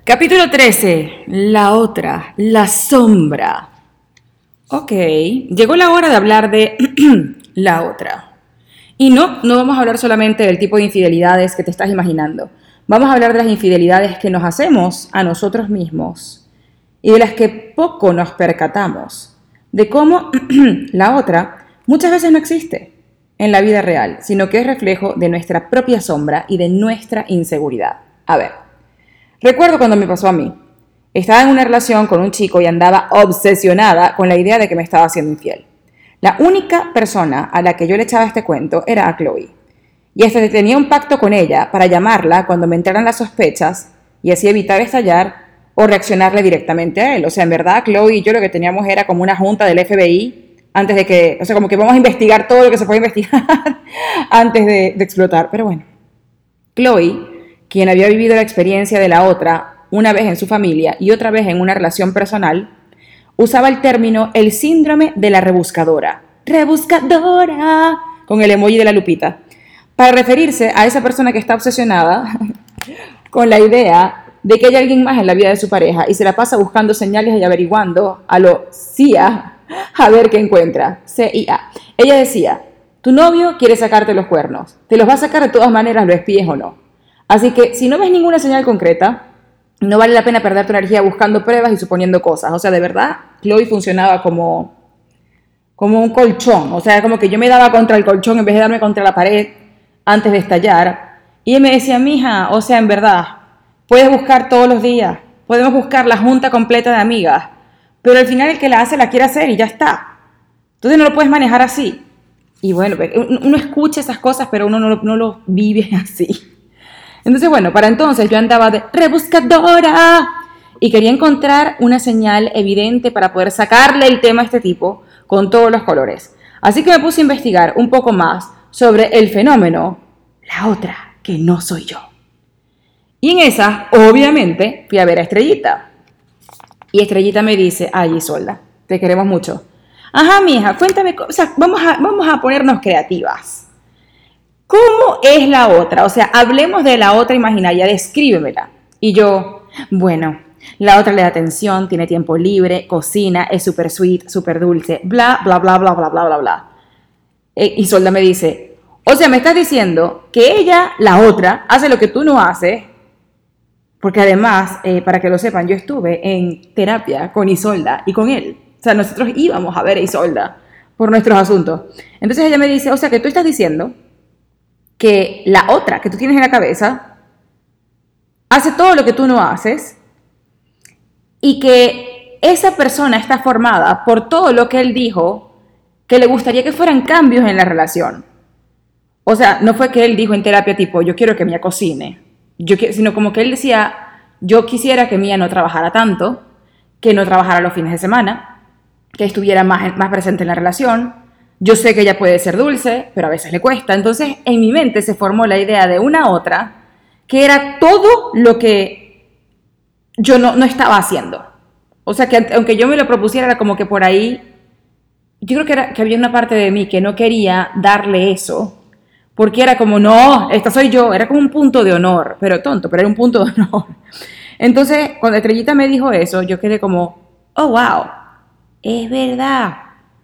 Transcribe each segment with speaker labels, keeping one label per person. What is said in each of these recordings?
Speaker 1: Capítulo 13. La otra, la sombra. Ok, llegó la hora de hablar de la otra. Y no vamos a hablar solamente del tipo de infidelidades que te estás imaginando. Vamos a hablar de las infidelidades que nos hacemos a nosotros mismos y de las que poco nos percatamos. De cómo la otra muchas veces no existe en la vida real, sino que es reflejo de nuestra propia sombra y de nuestra inseguridad. A ver, recuerdo cuando me pasó a mí. Estaba en una relación con un chico y andaba obsesionada con la idea de que me estaba haciendo infiel. La única persona a la que yo le echaba este cuento era a Chloe. Y hasta tenía un pacto con ella para llamarla cuando me entraran las sospechas y así evitar estallar o reaccionarle directamente a él. O sea, en verdad, Chloe y yo lo que teníamos era como una junta del FBI antes de que, o sea, como que vamos a investigar todo lo que se puede investigar antes de explotar. Pero bueno, Chloe, quien había vivido la experiencia de la otra una vez en su familia y otra vez en una relación personal, usaba el término el síndrome de la rebuscadora. ¡Rebuscadora! Con el emoji de la lupita. Para referirse a esa persona que está obsesionada con la idea de que hay alguien más en la vida de su pareja y se la pasa buscando señales y averiguando a lo CIA a ver qué encuentra. CIA. Ella decía, tu novio quiere sacarte los cuernos. Te los va a sacar de todas maneras, lo espíes o no. Así que si no ves ninguna señal concreta, no vale la pena perder tu energía buscando pruebas y suponiendo cosas. O sea, de verdad, Chloe funcionaba como un colchón. O sea, como que yo me daba contra el colchón en vez de darme contra la pared antes de estallar. Y él me decía, mija, o sea, en verdad, puedes buscar todos los días. Podemos buscar la junta completa de amigas. Pero al final el que la hace, la quiere hacer y ya está. Entonces no lo puedes manejar así. Y bueno, uno escucha esas cosas, pero uno no lo vive así. Entonces, bueno, para entonces yo andaba de rebuscadora y quería encontrar una señal evidente para poder sacarle el tema a este tipo con todos los colores. Así que me puse a investigar un poco más sobre el fenómeno, la otra, que no soy yo. Y en esa, obviamente, fui a ver a Estrellita. Y Estrellita me dice, ay, Isolda, te queremos mucho. Ajá, mija, cuéntame, o sea, vamos a ponernos creativas. ¿Cómo es la otra? O sea, hablemos de la otra imaginaria, descríbemela. Y yo, bueno, la otra le da atención, tiene tiempo libre, cocina, es súper sweet, súper dulce, bla, bla, bla, bla, bla, bla, bla, bla. Y Solda me dice, o sea, me estás diciendo que ella, la otra, hace lo que tú no haces, porque además, para que lo sepan, yo estuve en terapia con Isolda y con él. O sea, nosotros íbamos a ver a Isolda por nuestros asuntos. Entonces ella me dice, o sea, que tú estás diciendo que la otra que tú tienes en la cabeza hace todo lo que tú no haces y que esa persona está formada por todo lo que él dijo que le gustaría que fueran cambios en la relación. O sea, no fue que él dijo en terapia tipo, yo quiero que Mía cocine, sino como que él decía, yo quisiera que Mía no trabajara tanto, que no trabajara los fines de semana, que estuviera más presente en la relación. Yo sé que ella puede ser dulce, pero a veces le cuesta. Entonces, en mi mente se formó la idea de una otra que era todo lo que yo no estaba haciendo. O sea, que aunque yo me lo propusiera, era como que por ahí, yo creo que había una parte de mí que no quería darle eso, porque era como, no, esta soy yo. Era como un punto de honor, pero tonto, pero era un punto de honor. Entonces, cuando Estrellita me dijo eso, yo quedé como, oh, wow, es verdad.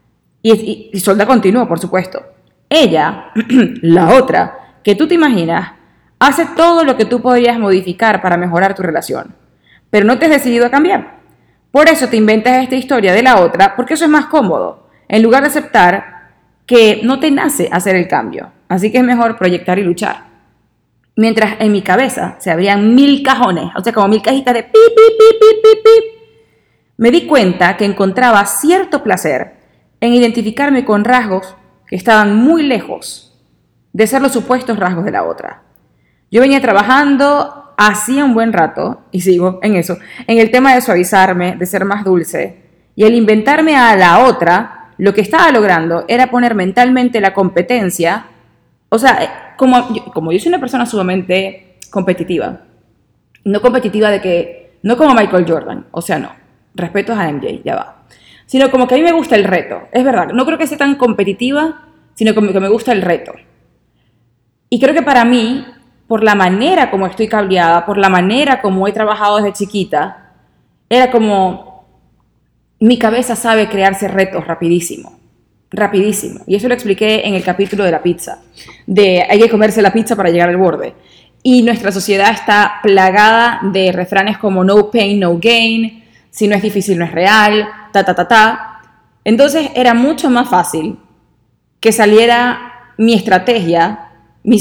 Speaker 1: Y Solda continuó, por supuesto. Ella, la otra, que tú te imaginas, hace todo lo que tú podrías modificar para mejorar tu relación, pero no te has decidido a cambiar. Por eso te inventas esta historia de la otra, porque eso es más cómodo, en lugar de aceptar que no te nace hacer el cambio. Así que es mejor proyectar y luchar. Mientras en mi cabeza se abrían 1000 cajones, o sea, como 1000 cajitas de pip, pip, pip, pip, pip, pip, me di cuenta que encontraba cierto placer en identificarme con rasgos que estaban muy lejos de ser los supuestos rasgos de la otra. Yo venía trabajando hacía un buen rato, y sigo en eso, en el tema de suavizarme, de ser más dulce, y el inventarme a la otra, lo que estaba logrando era poner mentalmente la competencia, o sea, como yo soy una persona sumamente competitiva, no competitiva de que, no como Michael Jordan, o sea, no, respetos a MJ, ya va. Sino como que a mí me gusta el reto. Es verdad, no creo que sea tan competitiva, sino como que me gusta el reto. Y creo que para mí, por la manera como estoy cableada, por la manera como he trabajado desde chiquita, era como mi cabeza sabe crearse retos rapidísimo. Y eso lo expliqué en el capítulo de la pizza, de hay que comerse la pizza para llegar al borde. Y nuestra sociedad está plagada de refranes como no pain, no gain, si no es difícil no es real, Entonces era mucho más fácil que saliera mi estrategia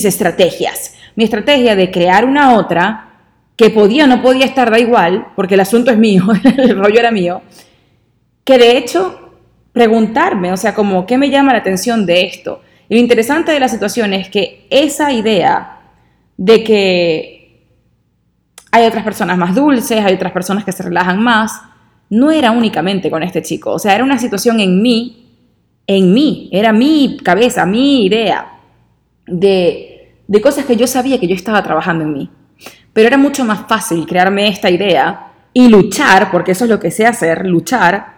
Speaker 1: de crear una otra que podía o no podía estar, da igual, porque el asunto es mío, el rollo era mío, que de hecho preguntarme, o sea, como, ¿qué me llama la atención de esto? Y lo interesante de la situación es que esa idea de que hay otras personas más dulces, hay otras personas que se relajan más, no era únicamente con este chico, o sea, era una situación en mí, era mi cabeza, mi idea de cosas que yo sabía que yo estaba trabajando en mí. Pero era mucho más fácil crearme esta idea y luchar, porque eso es lo que sé hacer, luchar,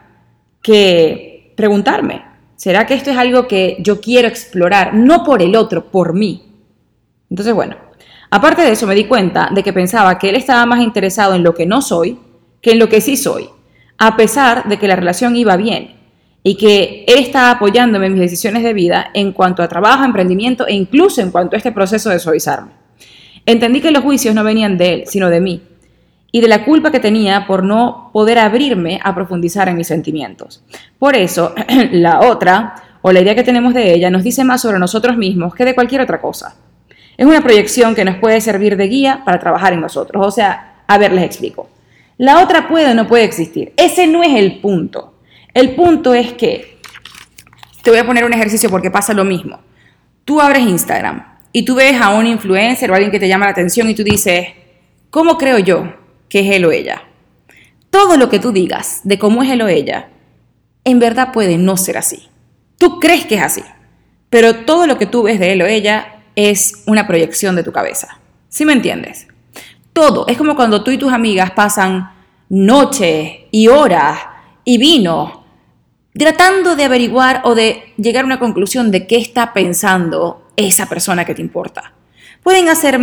Speaker 1: que preguntarme, ¿será que esto es algo que yo quiero explorar? No por el otro, por mí. Entonces, bueno, aparte de eso me di cuenta de que pensaba que él estaba más interesado en lo que no soy que en lo que sí soy, a pesar de que la relación iba bien y que él estaba apoyándome en mis decisiones de vida en cuanto a trabajo, emprendimiento e incluso en cuanto a este proceso de suavizarme. Entendí que los juicios no venían de él, sino de mí, y de la culpa que tenía por no poder abrirme a profundizar en mis sentimientos. Por eso, la otra, o la idea que tenemos de ella, nos dice más sobre nosotros mismos que de cualquier otra cosa. Es una proyección que nos puede servir de guía para trabajar en nosotros. O sea, a ver, les explico. La otra puede o no puede existir. Ese no es el punto. El punto es que, te voy a poner un ejercicio porque pasa lo mismo. Tú abres Instagram y tú ves a un influencer o alguien que te llama la atención y tú dices, ¿cómo creo yo que es él o ella? Todo lo que tú digas de cómo es él o ella, en verdad puede no ser así. Tú crees que es así, pero todo lo que tú ves de él o ella es una proyección de tu cabeza. ¿Sí me entiendes? Todo. Es como cuando tú y tus amigas pasan noches y horas y vinos tratando de averiguar o de llegar a una conclusión de qué está pensando esa persona que te importa. Pueden hacer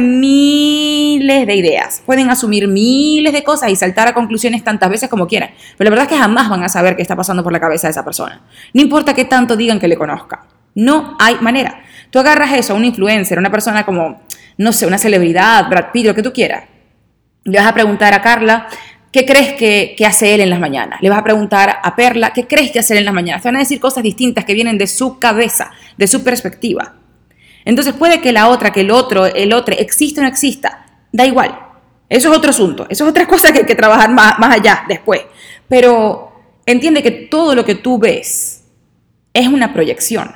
Speaker 1: miles de ideas, pueden asumir miles de cosas y saltar a conclusiones tantas veces como quieran, pero la verdad es que jamás van a saber qué está pasando por la cabeza de esa persona. No importa qué tanto digan que le conozca, no hay manera. Tú agarras eso a un influencer, una persona como, no sé, una celebridad, Brad Pitt, lo que tú quieras. Le vas a preguntar a Carla, ¿qué crees que hace él en las mañanas? Le vas a preguntar a Perla, ¿qué crees que hace él en las mañanas? Te van a decir cosas distintas que vienen de su cabeza, de su perspectiva. Entonces puede que la otra, que el otro exista o no exista, da igual. Eso es otro asunto, eso es otra cosa que hay que trabajar más allá después. Pero entiende que todo lo que tú ves es una proyección.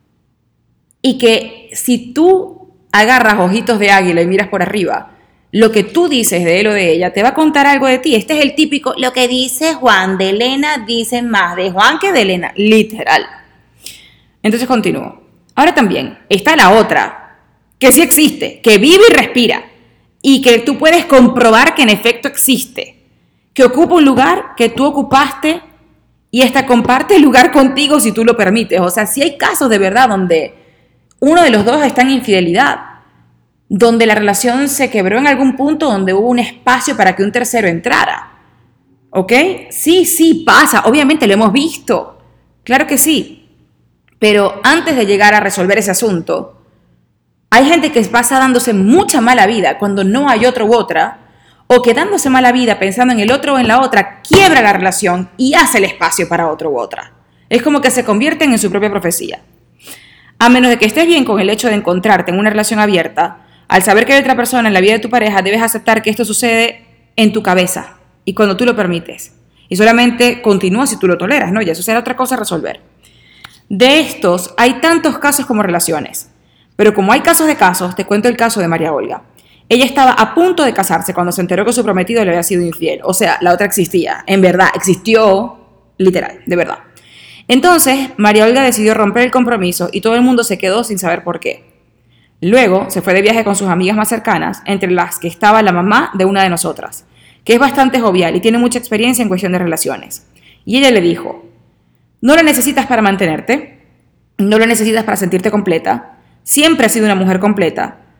Speaker 1: Y que si tú agarras ojitos de águila y miras por arriba, lo que tú dices de él o de ella te va a contar algo de ti. Este es el típico, lo que dice Juan de Elena dice más de Juan que de Elena, literal. Entonces continúo. Ahora también está la otra, que sí existe, que vive y respira, y que tú puedes comprobar que en efecto existe, que ocupa un lugar que tú ocupaste y hasta comparte el lugar contigo si tú lo permites. O sea, sí hay casos de verdad donde uno de los dos está en infidelidad, donde la relación se quebró en algún punto, donde hubo un espacio para que un tercero entrara. ¿Ok? Sí pasa, obviamente lo hemos visto, claro que sí. Pero antes de llegar a resolver ese asunto, hay gente que pasa dándose mucha mala vida cuando no hay otro u otra, o que dándose mala vida pensando en el otro o en la otra, quiebra la relación y hace el espacio para otro u otra. Es como que se convierten en su propia profecía. A menos de que estés bien con el hecho de encontrarte en una relación abierta, al saber que hay otra persona en la vida de tu pareja, debes aceptar que esto sucede en tu cabeza y cuando tú lo permites. Y solamente continúa si tú lo toleras, ¿no? Y eso será otra cosa a resolver. De estos, hay tantos casos como relaciones. Pero como hay casos de casos, te cuento el caso de María Olga. Ella estaba a punto de casarse cuando se enteró que su prometido le había sido infiel. O sea, la otra existía. En verdad, existió literal, de verdad. Entonces, María Olga decidió romper el compromiso y todo el mundo se quedó sin saber por qué. Luego, se fue de viaje con sus amigas más cercanas, entre las que estaba la mamá de una de nosotras, que es bastante jovial y tiene mucha experiencia en cuestión de relaciones. Y ella le dijo, no lo necesitas para mantenerte, no lo necesitas para sentirte completa, siempre has sido una mujer completa,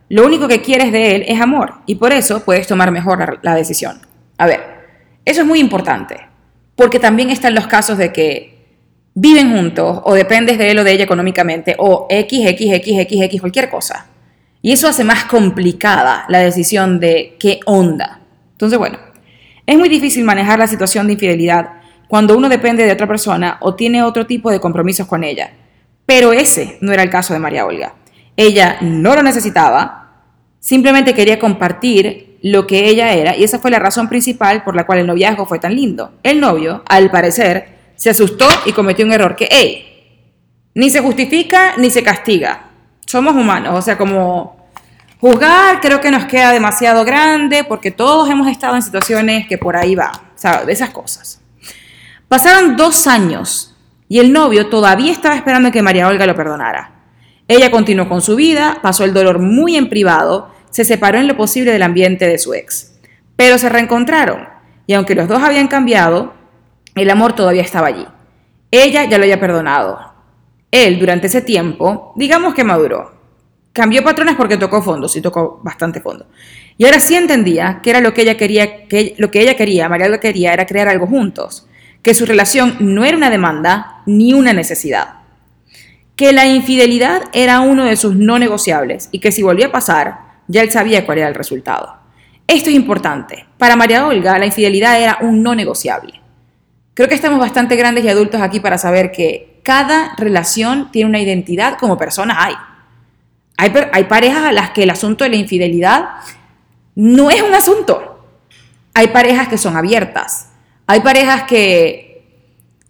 Speaker 1: Lo único que quieres de él es amor y por eso puedes tomar mejor la decisión. A ver, eso es muy importante, porque también están los casos de que viven juntos o dependes de él o de ella económicamente o X, cualquier cosa. Y eso hace más complicada la decisión de qué onda. Entonces, bueno, es muy difícil manejar la situación de infidelidad cuando uno depende de otra persona o tiene otro tipo de compromisos con ella. Pero ese no era el caso de María Olga. Ella no lo necesitaba, simplemente quería compartir lo que ella era y esa fue la razón principal por la cual el noviazgo fue tan lindo. El novio, al parecer, se asustó y cometió un error que, ni se justifica ni se castiga. Somos humanos, o sea, como juzgar creo que nos queda demasiado grande porque todos hemos estado en situaciones que por ahí va, o sea, de esas cosas. Pasaron 2 años y el novio todavía estaba esperando que María Olga lo perdonara. Ella continuó con su vida, pasó el dolor muy en privado, se separó en lo posible del ambiente de su ex. Pero se reencontraron y aunque los dos habían cambiado, el amor todavía estaba allí. Ella ya lo había perdonado. Él, durante ese tiempo, digamos que maduró. Cambió patrones porque tocó fondo, sí tocó bastante fondo. Y ahora sí entendía que era lo que ella quería, María Olga quería, era crear algo juntos. Que su relación no era una demanda ni una necesidad. Que la infidelidad era uno de sus no negociables y que si volvía a pasar, ya él sabía cuál era el resultado. Esto es importante. Para María Olga, la infidelidad era un no negociable. Creo que estamos bastante grandes y adultos aquí para saber que cada relación tiene una identidad como persona hay. Hay parejas a las que el asunto de la infidelidad no es un asunto. Hay parejas que son abiertas. Hay parejas que,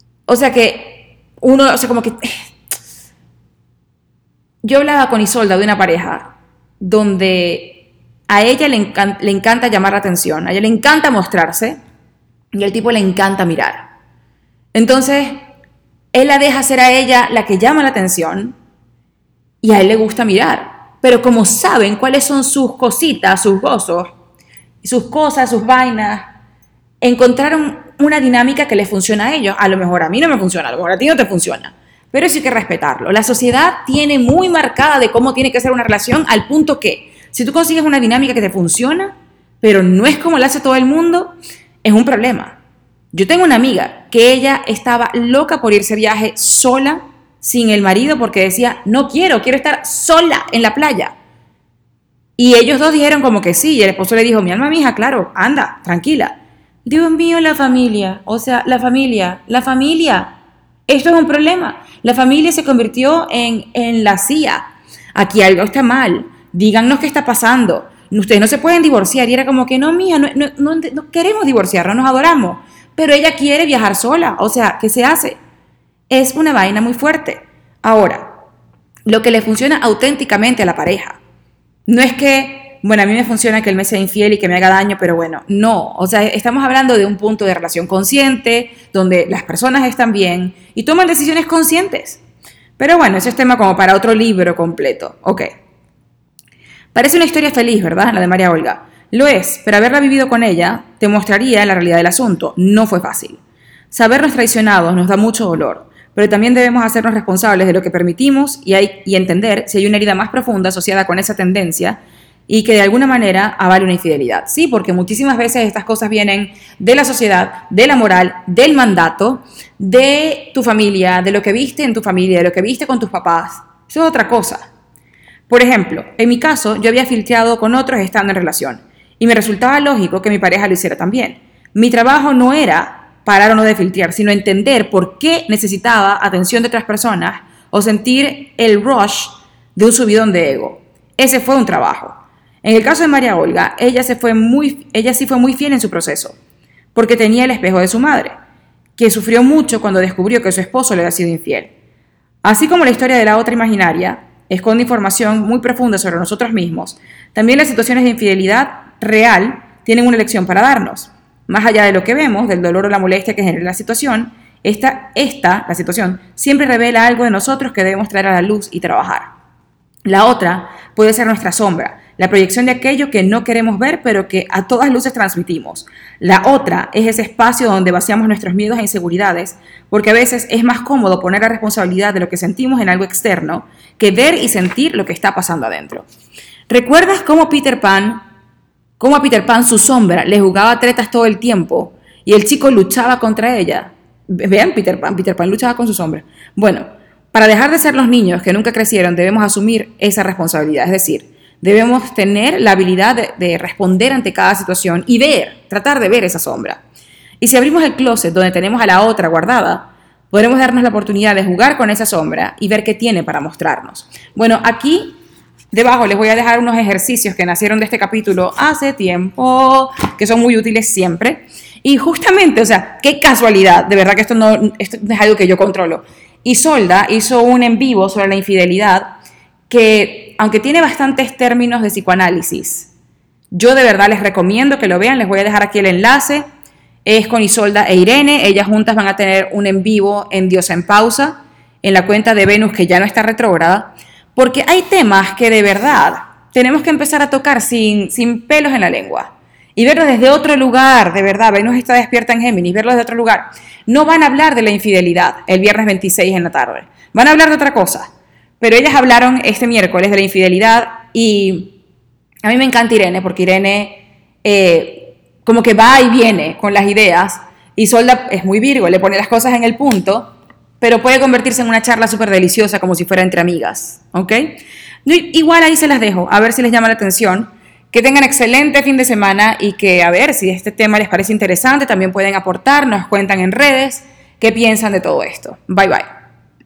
Speaker 1: yo hablaba con Isolda de una pareja donde a ella le encanta llamar la atención, a ella le encanta mostrarse y al tipo le encanta mirar. Entonces, él la deja ser a ella la que llama la atención y a él le gusta mirar. Pero como saben cuáles son sus cositas, sus gozos, sus cosas, sus vainas, encontraron una dinámica que les funciona a ellos. A lo mejor a mí no me funciona, a lo mejor a ti no te funciona. Pero eso hay que respetarlo. La sociedad tiene muy marcada de cómo tiene que ser una relación al punto que si tú consigues una dinámica que te funciona, pero no es como la hace todo el mundo, es un problema. Yo tengo una amiga que ella estaba loca por irse de viaje sola, sin el marido, porque decía, no quiero estar sola en la playa. Y ellos dos dijeron como que sí, y el esposo le dijo, mi alma mija, claro, anda, tranquila. Dios mío, la familia, esto es un problema. La familia se convirtió en la CIA. Aquí algo está mal, díganos qué está pasando. Ustedes no se pueden divorciar. Y era como que no, mija, no queremos divorciarnos, nos adoramos. Pero ella quiere viajar sola, o sea, ¿qué se hace? Es una vaina muy fuerte. Ahora, lo que le funciona auténticamente a la pareja, no es que, bueno, a mí me funciona que él me sea infiel y que me haga daño, pero bueno, no. O sea, estamos hablando de un punto de relación consciente, donde las personas están bien y toman decisiones conscientes. Pero bueno, ese es tema como para otro libro completo. Ok. Parece una historia feliz, ¿verdad? La de María Olga. Lo es, pero haberla vivido con ella te mostraría la realidad del asunto. No fue fácil. Sabernos traicionados nos da mucho dolor, pero también debemos hacernos responsables de lo que permitimos y entender si hay una herida más profunda asociada con esa tendencia y que de alguna manera avale una infidelidad. Sí, porque muchísimas veces estas cosas vienen de la sociedad, de la moral, del mandato, de tu familia, de lo que viste en tu familia, de lo que viste con tus papás. Eso es otra cosa. Por ejemplo, en mi caso, yo había filtrado con otros estando en relación y me resultaba lógico que mi pareja lo hiciera también. Mi trabajo no era parar o no de filtrar, sino entender por qué necesitaba atención de otras personas o sentir el rush de un subidón de ego. Ese fue un trabajo. En el caso de María Olga, ella sí fue muy fiel en su proceso, porque tenía el espejo de su madre, que sufrió mucho cuando descubrió que su esposo le había sido infiel. Así como la historia de la otra imaginaria esconde información muy profunda sobre nosotros mismos, también las situaciones de infidelidad real tienen una lección para darnos. Más allá de lo que vemos, del dolor o la molestia que genera la situación, la situación siempre revela algo de nosotros que debemos traer a la luz y trabajar. La otra puede ser nuestra sombra, la proyección de aquello que no queremos ver, pero que a todas luces transmitimos. La otra es ese espacio donde vaciamos nuestros miedos e inseguridades, porque a veces es más cómodo poner la responsabilidad de lo que sentimos en algo externo que ver y sentir lo que está pasando adentro. ¿Recuerdas cómo a Peter Pan su sombra le jugaba tretas todo el tiempo y el chico luchaba contra ella? Vean Peter Pan luchaba con su sombra. Bueno, para dejar de ser los niños que nunca crecieron, debemos asumir esa responsabilidad, es decir, debemos tener la habilidad de responder ante cada situación y tratar de ver esa sombra. Y si abrimos el closet donde tenemos a la otra guardada, podremos darnos la oportunidad de jugar con esa sombra y ver qué tiene para mostrarnos. Bueno, aquí debajo les voy a dejar unos ejercicios que nacieron de este capítulo hace tiempo, que son muy útiles siempre. Y justamente, o sea, qué casualidad, de verdad que esto no es algo que yo controlo. Isolda hizo un en vivo sobre la infidelidad que, aunque tiene bastantes términos de psicoanálisis, yo de verdad les recomiendo que lo vean. Les voy a dejar aquí el enlace. Es con Isolda e Irene. Ellas juntas van a tener un en vivo en Diosa en Pausa, en la cuenta de Venus, que ya no está retrógrada, porque hay temas que de verdad tenemos que empezar a tocar sin pelos en la lengua y verlos desde otro lugar. De verdad, Venus está despierta en Géminis, verlos de otro lugar. No van a hablar de la infidelidad el viernes 26 en la tarde, van a hablar de otra cosa, pero ellas hablaron este miércoles de la infidelidad y a mí me encanta Irene, porque Irene como que va y viene con las ideas. Isolda es muy Virgo, le pone las cosas en el punto, pero puede convertirse en una charla súper deliciosa, como si fuera entre amigas, ¿ok? Igual ahí se las dejo, a ver si les llama la atención. Que tengan excelente fin de semana y que, a ver, si este tema les parece interesante, también pueden aportar, nos cuentan en redes qué piensan de todo esto. Bye, bye.